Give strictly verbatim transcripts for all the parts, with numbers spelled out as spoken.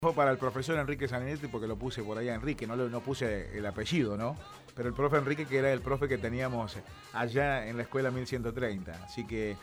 Fue para el profesor Enrique Sanguinetti, porque lo puse por ahí a Enrique, no, lo, no puse el apellido, ¿no? Pero el profe Enrique, que era el profe que teníamos allá en la escuela mil ciento treinta. Así que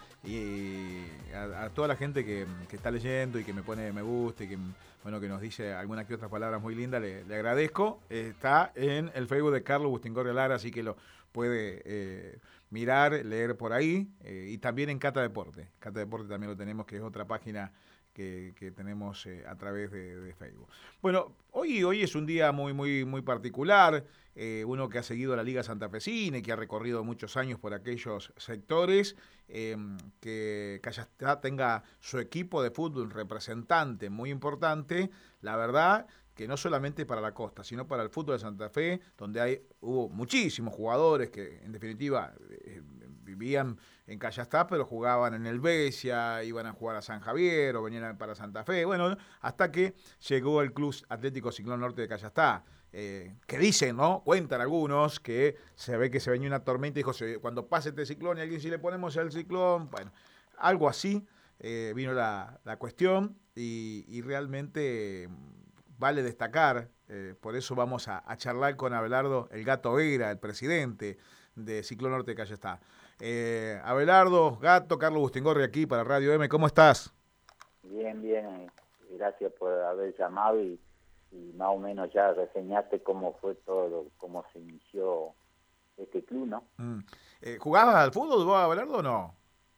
y a, a toda la gente que, que está leyendo y que me pone me gusta y que, bueno, que nos dice algunas que otras palabras muy lindas, le, le agradezco. Está en el Facebook de Carlos Bustingorria Lara, así que lo puede eh, mirar, leer por ahí. Eh, y también en Cata Deporte. Cata Deporte también lo tenemos, que es otra página Que, que tenemos eh, a través de, de Facebook. Bueno, hoy, hoy es un día muy, muy, muy particular. Eh, uno que ha seguido la Liga Santafesina y que ha recorrido muchos años por aquellos sectores, eh, que Callastá tenga su equipo de fútbol representante muy importante, la verdad que no solamente para la costa, sino para el fútbol de Santa Fe, donde hay hubo muchísimos jugadores que en definitiva eh, vivían en Callastá, pero jugaban en el Besia, iban a jugar a San Javier o venían para Santa Fe, bueno, hasta que llegó el Club Atlético Ciclón Norte de Callastá, eh, que dicen, ¿no? Cuentan algunos que se ve que se venía una tormenta y dijo, cuando pase este ciclón y alguien si le ponemos el ciclón, bueno, algo así eh, vino la, la cuestión y, y realmente vale destacar, eh, por eso vamos a, a charlar con Abelardo El Gato Vera, el presidente de Ciclón Norte de Callastá. Eh, Abelardo, Gato, Carlos Bustingorri aquí para Radio M, ¿cómo estás? Bien, bien, gracias por haber llamado y, y más o menos ya reseñaste cómo fue todo, cómo se inició este club, ¿no? Mm. Eh, ¿Jugabas al fútbol vos, Abelardo, o no?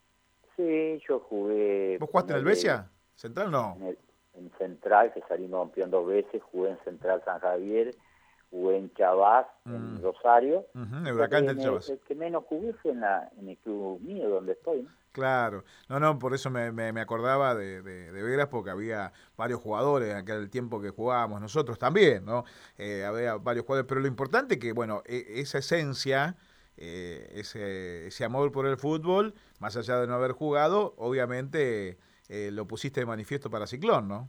Sí, yo jugué, ¿Vos jugaste en el ponele, Besia? ¿Central no? en, el, en Central, que salimos campeón dos veces, jugué en Central San Javier, jugué en Chavás, Mm. en Rosario, Uh-huh. y Huracán en de el, Chavas. el que menos jugué fue en, la, en el club mío, donde estoy, ¿no? Claro, no, no, por eso me, me, me acordaba de, de, de Veras, porque había varios jugadores en aquel tiempo que jugábamos nosotros también, ¿no? Eh, había varios jugadores, pero lo importante que, bueno, e, esa esencia, eh, ese, ese amor por el fútbol, más allá de no haber jugado, obviamente eh, lo pusiste de manifiesto para Ciclón, ¿no?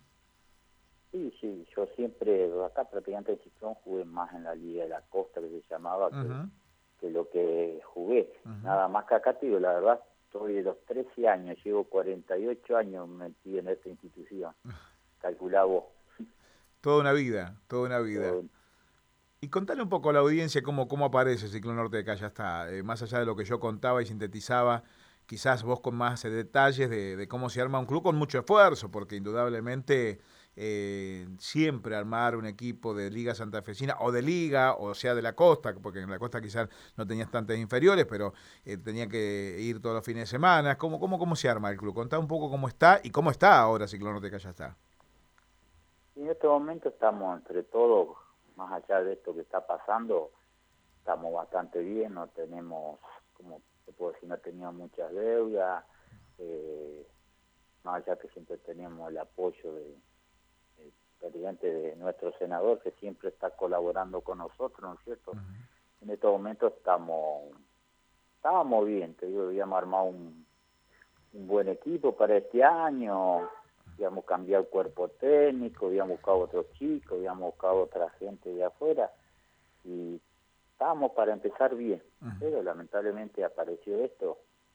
Sí, sí, yo siempre, acá prácticamente el Ciclón jugué más en la Liga de la Costa, que se llamaba, que Uh-huh. que lo que jugué. Uh-huh. Nada más que acá, tío, la verdad, estoy de los trece años, llevo cuarenta y ocho años metido en esta institución. Calculá vos. Toda una vida, toda una vida. Todo, Y contale un poco a la audiencia cómo, cómo aparece Ciclón Norte de Callastá, eh, más allá de lo que yo contaba y sintetizaba, quizás vos con más eh, detalles de, de cómo se arma un club con mucho esfuerzo, porque indudablemente eh, siempre armar un equipo de Liga Santafesina o de Liga, o sea de la costa, porque en la costa quizás no tenías tantas inferiores, pero eh, tenía que ir todos los fines de semana. ¿Cómo, cómo, cómo se arma el club? Contá un poco cómo está y cómo está ahora Ciclón Norte de Callastá. y en este momento estamos entre todos, más allá de esto que está pasando, estamos bastante bien, no tenemos, como te puedo decir, no teníamos muchas deudas, eh, más allá que siempre teníamos el apoyo de prácticamente de nuestro senador, que siempre está colaborando con nosotros, ¿no es cierto? Uh-huh. En estos momentos estamos, estábamos bien, te digo, habíamos armado un, un buen equipo para este año, habíamos cambiado el cuerpo técnico, habíamos buscado otros chicos, habíamos buscado otra gente de afuera, y estábamos para empezar bien, uh-huh. Pero lamentablemente apareció esto,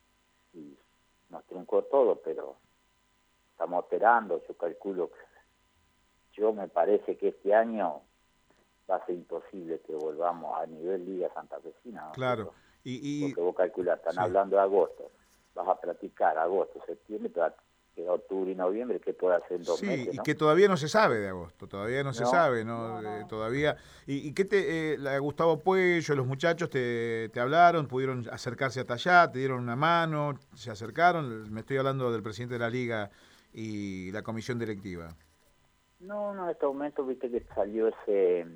y nos truncó todo, pero estamos esperando, yo calculo que yo me parece que este año va a ser imposible que volvamos a nivel Liga Santafesina, ¿no? Claro. Y, y, porque vos calculás, están sí. hablando de agosto, vas a practicar agosto, septiembre, que octubre y noviembre, ¿qué puede hacer en dos sí, meses? y ¿no? que todavía no se sabe de agosto, todavía no, no se sabe, ¿no? no, no. Eh, todavía. ¿Y, y qué te, eh, la, Gustavo Puello, los muchachos te, te hablaron, pudieron acercarse hasta allá, te dieron una mano, se acercaron? Me estoy hablando del presidente de la Liga y la comisión directiva. No, no, en este momento viste que salió ese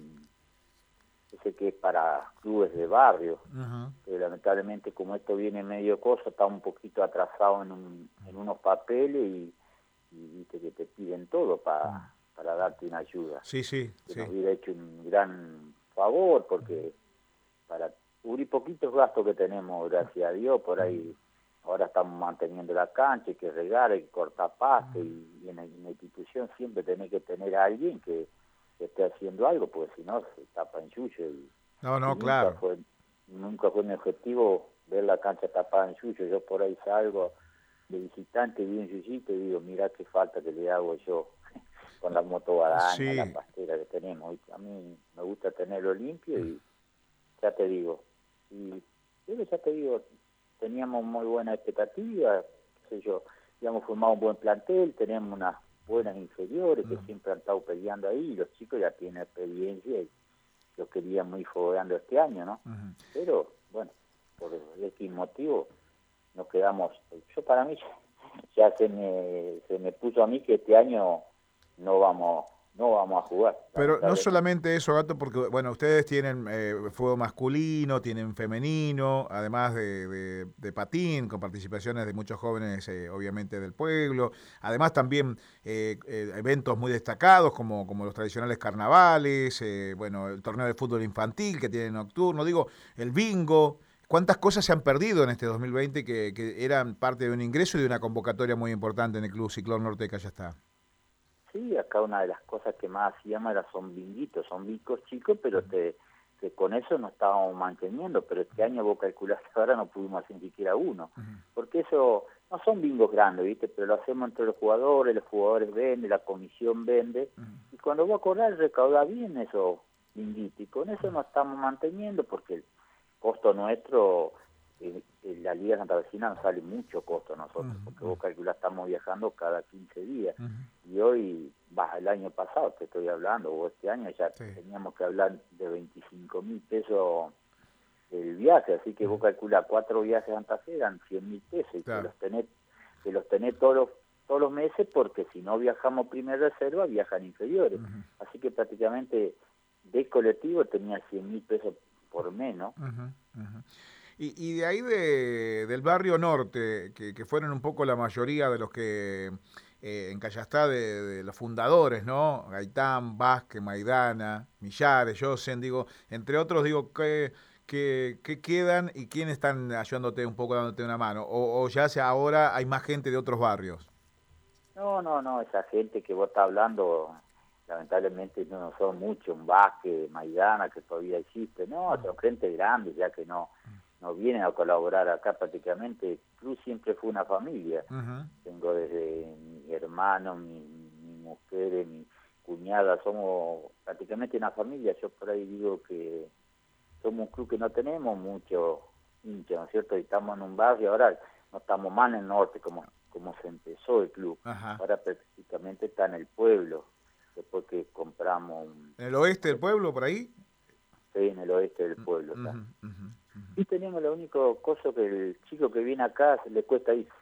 ese que es para clubes de barrio, uh-huh. Pero lamentablemente como esto viene medio cosa, está un poquito atrasado en, un, en unos papeles y, y viste que te piden todo para, uh-huh. para darte una ayuda. Sí, sí, que sí. nos hubiera hecho un gran favor porque uh-huh. para cubrir poquitos gastos que tenemos, gracias a Dios, por ahí uh-huh. Ahora estamos manteniendo la cancha, hay que regar, hay que cortar pasto uh-huh. y, y en, en la institución siempre tenés que tener a alguien que, que esté haciendo algo, porque si no se tapa en yuyo. Y, no, no, y claro. Nunca fue, nunca fue mi objetivo ver la cancha tapada en yuyo. Yo por ahí salgo de visitante, vi un yuyito y digo, mirá qué falta que le hago yo. con la motobaraña, Sí. la pastera que tenemos. A mí me gusta tenerlo limpio y ya te digo, y yo ya te digo, teníamos muy buena expectativa, qué sé yo, habíamos formado un buen plantel, tenemos unas buenas inferiores que siempre han estado peleando ahí, y los chicos ya tienen experiencia y lo queríamos ir fogueando este año, ¿no? Uh-huh. Pero, bueno, por X motivo nos quedamos, yo para mí ya se me, se me puso a mí que este año no vamos no vamos a jugar. Pero no solamente eso, Gato, porque bueno, ustedes tienen eh, fútbol masculino, tienen femenino, además de, de, de patín, con participaciones de muchos jóvenes, eh, obviamente, del pueblo. Además también eh, eh, eventos muy destacados, como, como los tradicionales carnavales, eh, bueno, el torneo de fútbol infantil que tienen nocturno, digo, el bingo. ¿Cuántas cosas se han perdido en este dos mil veinte que, que eran parte de un ingreso y de una convocatoria muy importante en el Club Ciclón Norte de Callastá? Sí, acá una de las cosas que más hacíamos era son binguitos, son bicos chicos, pero te, que con eso nos estábamos manteniendo, pero este año vos calculaste ahora no pudimos hacer ni siquiera uno, porque eso no son bingos grandes, ¿viste? Pero lo hacemos entre los jugadores, los jugadores venden, la comisión vende, y cuando vos a cobrar recauda bien esos binguitos, y con eso nos estamos manteniendo, porque el costo nuestro, eh, en la Liga Santa Vecina nos sale mucho costo a nosotros, uh-huh. porque vos calculás, estamos viajando cada quince días, uh-huh. y hoy, va, el año pasado te estoy hablando, o este año ya sí. teníamos que hablar de veinticinco mil pesos el viaje, así que uh-huh. vos calculás cuatro viajes a Santa Fe eran cien mil pesos, y claro. que los tenés, que los tenés todos los, todos los meses, porque si no viajamos primera reserva, viajan inferiores, uh-huh. así que prácticamente de colectivo tenía cien mil pesos por menos. Uh-huh. Uh-huh. Y, y de ahí de, del barrio norte, que, que fueron un poco la mayoría de los que eh, en Callastá, de, de los fundadores, ¿no? Gaitán, Vázquez, Maidana, Millares, Yosen, digo, entre otros, digo, ¿qué, qué, qué quedan y quiénes están ayudándote un poco, dándote una mano? O, o ya sea ahora hay más gente de otros barrios. No, no, no, esa gente que vos estás hablando, lamentablemente no son muchos, un Vázquez, Maidana, que todavía existe, no, son gente grande ya que no no vienen a colaborar acá prácticamente. El club siempre fue una familia. Uh-huh. Tengo desde mi hermano, mi, mi mujer, mi cuñada, somos prácticamente una familia. Yo por ahí digo que somos un club que no tenemos mucho hincha, ¿no es cierto? Y estamos en un barrio, ahora no estamos más en el norte como, como se empezó el club. Uh-huh. Ahora prácticamente está en el pueblo, después que compramos... Un... ¿En el oeste del pueblo, por ahí? Sí, en el oeste del pueblo. Uh-huh. Uh-huh. Y tenemos lo único cosa que el chico que viene acá se le cuesta ir.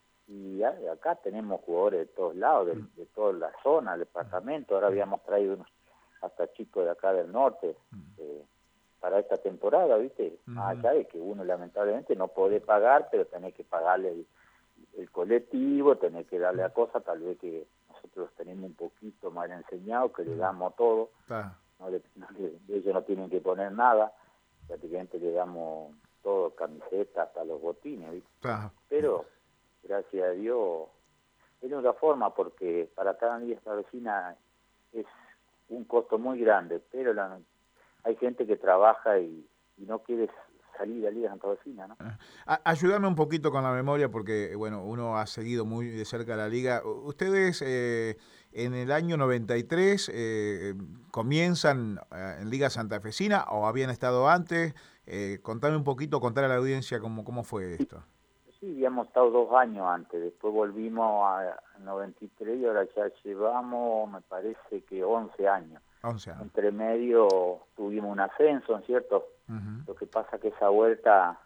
Y acá tenemos jugadores de todos lados, de, de toda la zona, el departamento. Ahora habíamos traído unos, hasta chicos de acá del norte eh, para esta temporada, ¿viste? Uh-huh. Más allá de que uno lamentablemente no puede pagar, pero tenés que pagarle el, el colectivo, tenés que darle a cosas, tal vez que nosotros tenemos un poquito mal enseñado, que le damos todo. Uh-huh. No le, no le, ellos no tienen que poner nada, prácticamente le damos todo, camisetas, hasta los botines, ¿viste? Ajá. Pero, gracias a Dios, es una forma, porque para cada día esta vecina es un costo muy grande, pero la, hay gente que trabaja y, y no quiere salir de la Liga Santa Vecina, ¿no? Ah, ayúdame un poquito con la memoria, porque, bueno, uno ha seguido muy de cerca la Liga. Ustedes... Eh, en el año noventa y tres eh, comienzan eh, en Liga Santafesina, o habían estado antes. Eh, contame un poquito, contar a la audiencia cómo, cómo fue esto. Sí, habíamos estado dos años antes, después volvimos a noventa y tres y ahora ya llevamos, me parece que once años. once años. Entre medio tuvimos un ascenso, ¿no es cierto? Uh-huh. Lo que pasa que esa vuelta,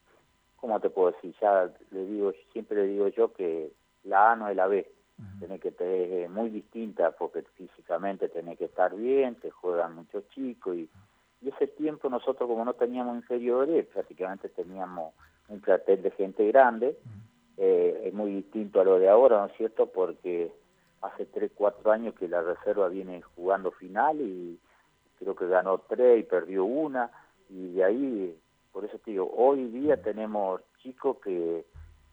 ¿cómo te puedo decir? Ya le digo, siempre le digo yo que la A no es la B. Uh-huh. Tenés que ser muy distinta, porque físicamente tenés que estar bien, te juegan muchos chicos, y, y ese tiempo nosotros, como no teníamos inferiores, prácticamente teníamos un plantel de gente grande. Uh-huh. eh, es muy distinto a lo de ahora, ¿no es cierto? Porque hace tres, cuatro años que la reserva viene jugando final y creo que ganó tres y perdió una, y de ahí, por eso te digo, hoy día tenemos chicos que,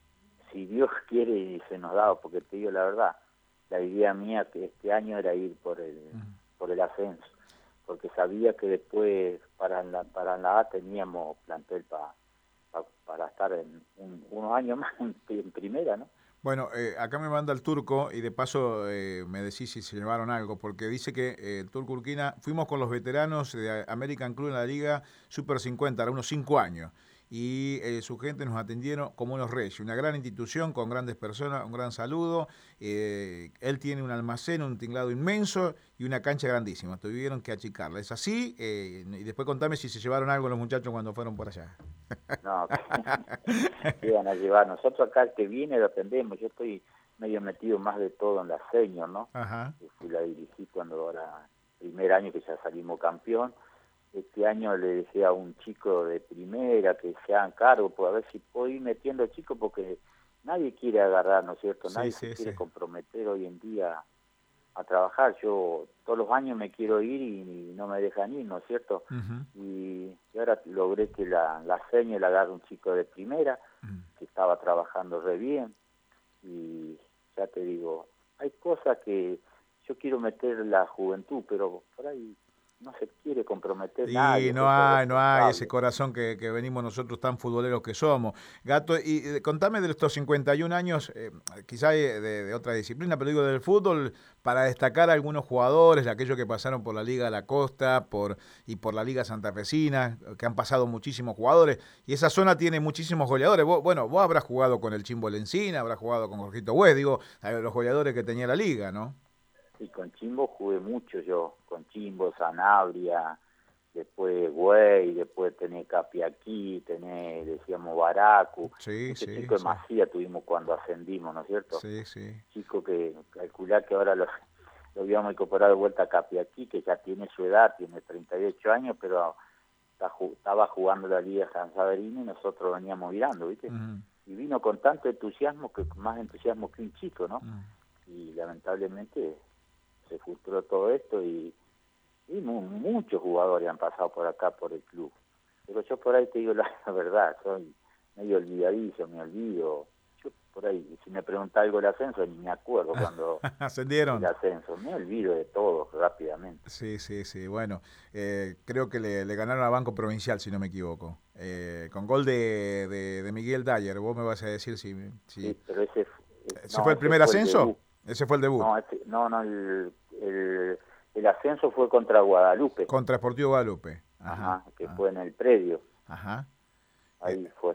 si Dios quiere, y se nos da, porque te digo la verdad, la idea mía que este año era ir por el uh-huh. por el ascenso, porque sabía que después para la para la A teníamos plantel para pa, para estar en un, unos años más en, en primera, ¿no? Bueno, eh, acá me manda el Turco y de paso eh, me decís si se llevaron algo, porque dice que eh, el Turco Urquina, fuimos con los veteranos de American Club en la Liga Super cincuenta, era unos cinco años, y eh, su gente nos atendieron como unos reyes, una gran institución con grandes personas, un gran saludo. Eh, él tiene un almacén, un tinglado inmenso y una cancha grandísima, tuvieron que achicarla. ¿Es así? Eh, y después contame si se llevaron algo los muchachos cuando fueron por allá. No, que iban a llevar. Nosotros acá el que viene lo atendemos. Yo estoy medio metido más de todo en la senior, ¿no? Ajá. Que fui la dirigí cuando ahora, primer año que ya salimos campeón. Este año le dejé a un chico de primera que se hagan cargo, pues a ver si puedo ir metiendo chicos, porque nadie quiere agarrar, ¿no es cierto? Sí, Nadie se sí, quiere sí. comprometer hoy en día a trabajar. Yo todos los años me quiero ir y, y no me dejan ir, ¿no es cierto? Uh-huh. Y, y ahora logré que la, la seña la agarre un chico de primera, Uh-huh. que estaba trabajando re bien, y ya te digo, hay cosas que yo quiero meter la juventud, pero por ahí no se quiere comprometer Y nadie, no hacerse hay, no hay ese responsable. corazón que, que venimos nosotros tan futboleros que somos. Gato, y eh, contame de estos cincuenta y un años, eh, quizá de, de otra disciplina, pero digo del fútbol, para destacar a algunos jugadores, aquellos que pasaron por la Liga de la Costa por y por la Liga Santafesina, que han pasado muchísimos jugadores, y esa zona tiene muchísimos goleadores. Vos, bueno, vos habrás jugado con el Chimbo Lencina, habrás jugado con Jorgito Güez, digo, a los goleadores que tenía la Liga, ¿no? Y con Chimbo jugué mucho yo, con Chimbo, Sanabria, después Güey, después tenés Capiaquí, tenés, decíamos, Baracu, Sí, muchos sí, chicos de sí. Masía tuvimos cuando ascendimos, ¿no es cierto? Sí, sí. Chicos que calculá que ahora los, lo habíamos incorporado de vuelta a Capiaquí, que ya tiene su edad, tiene treinta y ocho años, pero está, estaba jugando la Liga San Saverino y nosotros veníamos mirando, ¿viste? Uh-huh. Y vino con tanto entusiasmo, que más entusiasmo que un chico, ¿no? Uh-huh. Y lamentablemente se frustró todo esto y, y mu muchos jugadores han pasado por acá, por el club. Pero yo por ahí te digo la, la verdad, soy medio olvidadizo, me olvido. Yo por ahí, si me pregunta algo del ascenso, ni me acuerdo cuando el Ascendieron. ascenso. Me olvido de todo rápidamente. Sí, sí, sí. Bueno, eh, creo que le, le ganaron a Banco Provincial, si no me equivoco. Eh, con gol de, de, de Miguel Dyer. Vos me vas a decir si, si... Sí, pero ese, ¿Ese fue no, el ese primer fue el debut. ascenso? Ese fue el debut. No, ese, no, no, el, el, el ascenso fue contra Guadalupe. Contra Sportivo Guadalupe. Ajá. Ajá, que Ajá. fue en el predio. Ajá. Eh, Ahí fue.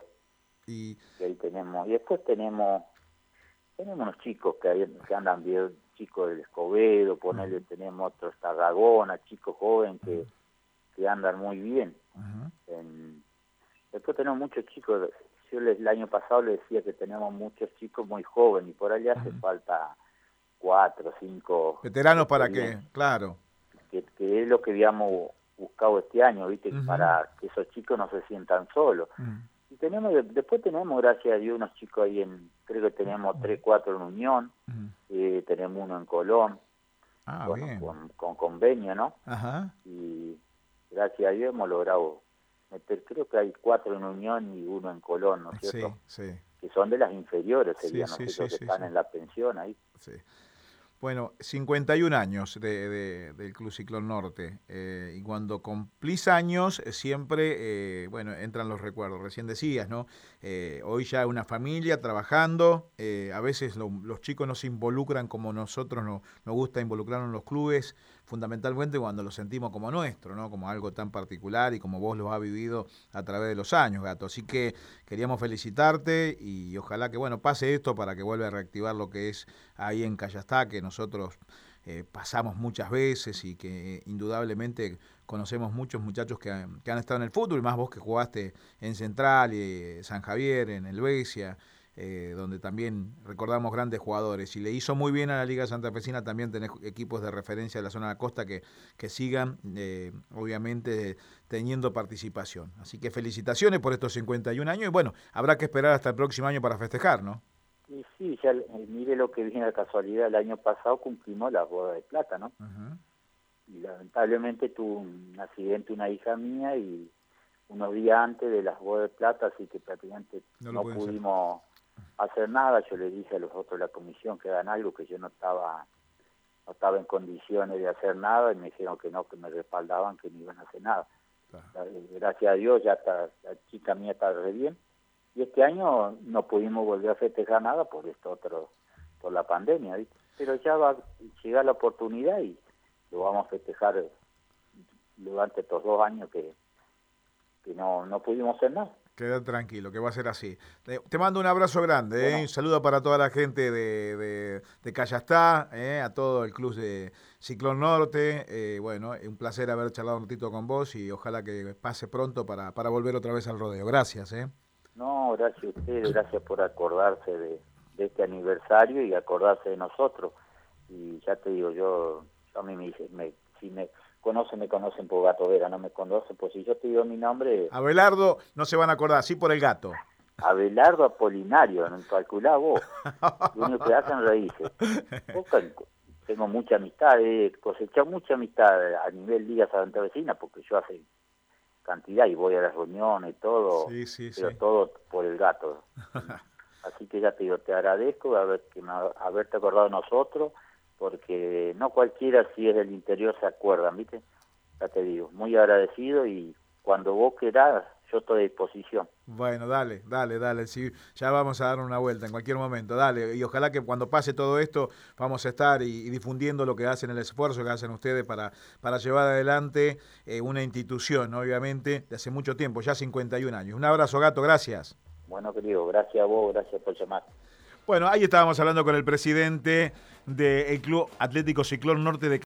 y Y ahí tenemos. Y después tenemos tenemos unos chicos que, hay, que andan bien, chicos del Escobedo, ponerle, uh-huh. tenemos otros Tarragona, chicos jóvenes Uh-huh. que, que andan muy bien. Uh-huh. En, después tenemos muchos chicos, yo les, el año pasado les decía que tenemos muchos chicos muy jóvenes y por allá hace Uh-huh. falta cuatro, cinco Veteranos para que, experiencias, claro. que, que es lo que habíamos buscado este año, ¿viste? Uh-huh. Para que esos chicos no se sientan solos. Uh-huh. Y tenemos, después tenemos, gracias a Dios, unos chicos ahí en, creo que tenemos tres, cuatro en Unión, Uh-huh. eh, tenemos uno en Colón, Ah, bueno, bien. con, con convenio, ¿no? Ajá. Y gracias a Dios hemos logrado meter, creo que hay cuatro en Unión y uno en Colón, ¿no es cierto? Sí, sí. Que son de las inferiores, Sí, serían, sí, ¿no es sí, cierto? Que sí, están sí. en la pensión ahí. Sí. Bueno, cincuenta y un años de, de, del Club Ciclón Norte. Eh, y cuando cumplís años, eh, siempre, eh, bueno, entran los recuerdos. Recién decías, ¿no? Eh, hoy ya una familia trabajando. Eh, a veces lo, los chicos no se involucran como nosotros no, nos gusta involucrarnos en los clubes, fundamentalmente cuando lo sentimos como nuestro, ¿no? Como algo tan particular y como vos lo has vivido a través de los años, Gato. Así que queríamos felicitarte y ojalá que, bueno, pase esto para que vuelva a reactivar lo que es ahí en Callastá, que nosotros eh, pasamos muchas veces y que eh, indudablemente conocemos muchos muchachos que han, que han estado en el fútbol, y más vos que jugaste en Central, eh, San Javier, en Helvecia, eh, donde también recordamos grandes jugadores. Y le hizo muy bien a la Liga Santafesina también tener equipos de referencia de la zona de la costa que, que sigan, eh, obviamente, teniendo participación. Así que felicitaciones por estos cincuenta y un años y bueno, habrá que esperar hasta el próximo año para festejar, ¿no? Y sí, ya eh, mire lo que viene la casualidad, el año pasado cumplimos la boda de plata, ¿no? Uh-huh. Y lamentablemente tuvo un accidente una hija mía y unos días antes de las bodas de plata, así que prácticamente No lo no pueden hacer. pudimos hacer nada. Yo le dije a los otros de la comisión que hagan algo, que yo no estaba no estaba en condiciones de hacer nada, y me dijeron que no, que me respaldaban, que no iban a hacer nada. Claro. Gracias a Dios ya está, la chica mía está re bien, y este año no pudimos volver a festejar nada por esto otro, por la pandemia, ¿viste? Pero ya va a llegar la oportunidad y lo vamos a festejar durante estos dos años que, que no, no pudimos hacer nada. Queda tranquilo, que va a ser así. Te, te mando un abrazo grande, ¿eh? Bueno. Saludo para toda la gente de, de, de Callastá, ¿eh? A todo el club de Ciclón Norte. Eh, bueno, un placer haber charlado un ratito con vos y ojalá que pase pronto para, para volver otra vez al rodeo. Gracias, ¿eh? No, gracias a ustedes, gracias por acordarse de, de este aniversario y acordarse de nosotros. Y ya te digo, yo, yo a mí me dice, me, si me conocen, me conocen por Gato Vera, no me conocen, pues si yo te digo mi nombre... Abelardo, no se van a acordar, sí por el gato. Abelardo Apolinario, no calculás vos. Lo único que hacen raíces. Tengo mucha amistad, he cosechado mucha amistad a nivel Liga Santa Vecina, porque yo hace cantidad y voy a las reuniones y todo, sí, sí, pero sí. todo por el gato. Así que ya te digo, te agradezco haber, que me, haberte acordado de nosotros, porque no cualquiera, si es del interior, se acuerdan, ¿viste? Ya te digo, muy agradecido y cuando vos querás, yo estoy a disposición. Bueno, dale, dale, dale, sí, ya vamos a dar una vuelta en cualquier momento, dale, y ojalá que cuando pase todo esto vamos a estar y, y difundiendo lo que hacen, el esfuerzo que hacen ustedes para, para llevar adelante eh, una institución, obviamente, de hace mucho tiempo, ya cincuenta y un años. Un abrazo, Gato, gracias. Bueno, querido, gracias a vos, gracias por llamar. Bueno, ahí estábamos hablando con el presidente del Club Atlético Ciclón Norte de